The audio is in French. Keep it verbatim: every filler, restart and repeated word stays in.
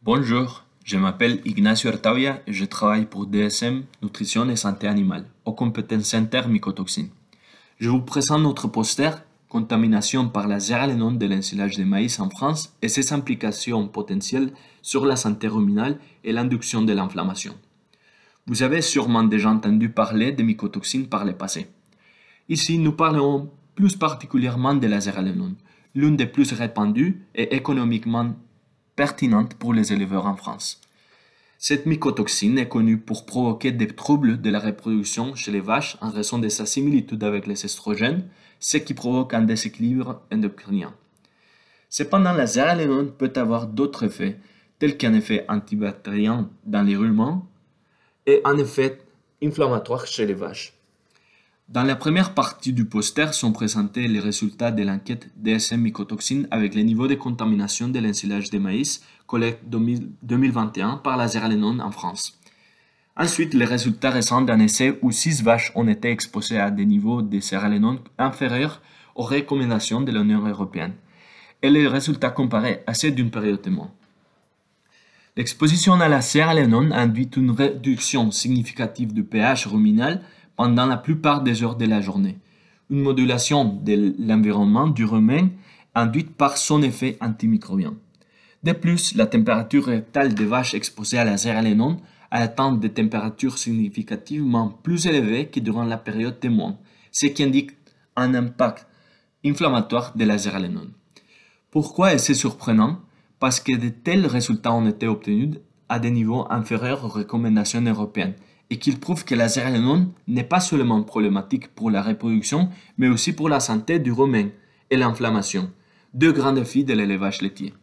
Bonjour, je m'appelle Ignacio Artavia et je travaille pour D S M Nutrition et Santé Animale au Competence Center Mycotoxines. Je vous présente notre poster Contamination par la zearalenone de l'ensilage de maïs en France et ses implications potentielles sur la santé ruminale et l'induction de l'inflammation. Vous avez sûrement déjà entendu parler des mycotoxines par le passé. Ici, nous parlerons plus particulièrement de la zearalenone, l'une des plus répandues et économiquement pertinente pour les éleveurs en France. Cette mycotoxine est connue pour provoquer des troubles de la reproduction chez les vaches en raison de sa similitude avec les estrogènes, ce qui provoque un déséquilibre endocrinien. Cependant, la zearalenone peut avoir d'autres effets, tels qu'un effet antibactérien dans les ruminants et un effet inflammatoire chez les vaches. Dans la première partie du poster sont présentés les résultats de l'enquête D S M mycotoxines avec les niveaux de contamination de l'ensilage de maïs collecte deux mille vingt et un par la zearalenone en France. Ensuite, les résultats récents d'un essai où six vaches ont été exposées à des niveaux de zearalenone inférieurs aux recommandations de l'Union européenne et les résultats comparés à ceux d'une période de mois. L'exposition à la zearalenone induit une réduction significative du pH ruminal pendant la plupart des heures de la journée, une modulation de l'environnement du rumen induite par son effet antimicrobien. De plus, la température rectale des vaches exposées à la zearalenone atteint des températures significativement plus élevées que durant la période des mois, ce qui indique un impact inflammatoire de la zearalenone. Pourquoi est-ce surprenant? Parce que de tels résultats ont été obtenus à des niveaux inférieurs aux recommandations européennes et qu'ils prouvent que la zearalenone n'est pas seulement problématique pour la reproduction, mais aussi pour la santé du rumen et l'inflammation, deux grands défis de l'élevage laitier.